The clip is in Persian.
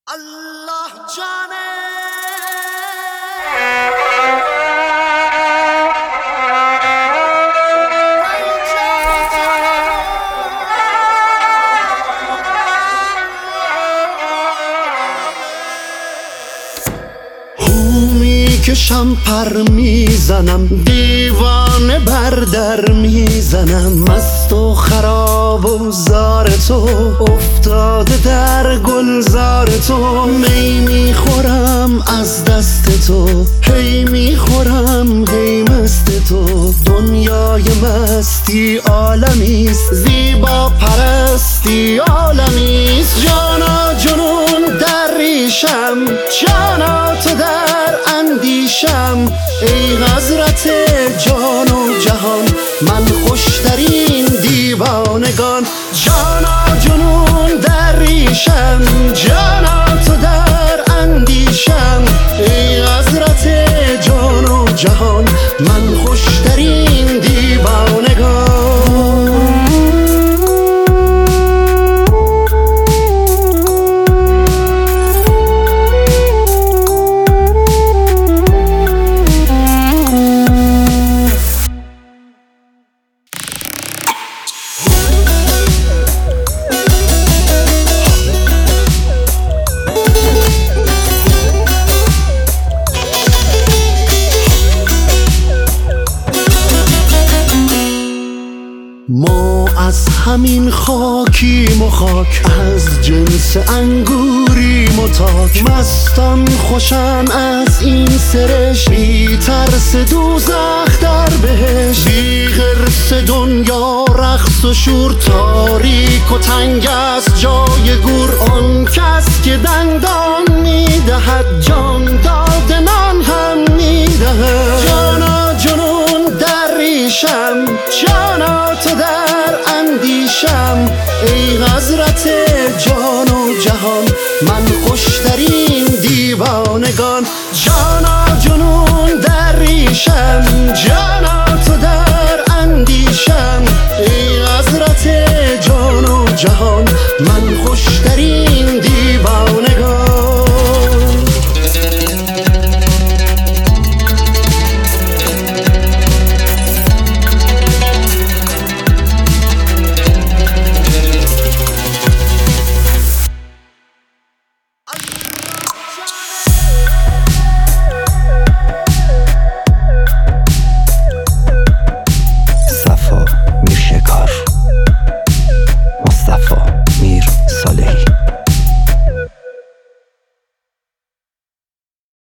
الله جانه کشم پر میزنم دیوانه بر در میزنم مست و خراب و زار تو افتاده در گلزار تو می میخورم از دست تو هی میخورم هی مست تو دنیای مستی عالمیست زیبا پرستی عالمیست جانا جنون در ریشم جانا تو در اندیشم ای حضرت جان و جهان من خوشترین دیوانگان جانا جنون در ریشم جانا تو در اندیشم ای حضرت جان و جهان من خوشترین دیوانگان ما از همین خاکیم و خاک از جنس انگوریم و تاک مستان خوشن از این سرش بی ترس دوزخ در بهش بی غرس دنیا رقص و شور تاریک و تنگ است جای گور آن کس که دندان میدهد جان دادنان هم میدهد جانا جنون در ریشم جانا تو در اندیشم ای حضرت جان و جهان من خوشترین دیوانگان جانا جنون در ریشم جانا تو در اندیشم ای حضرت جان و جهان من خوشترین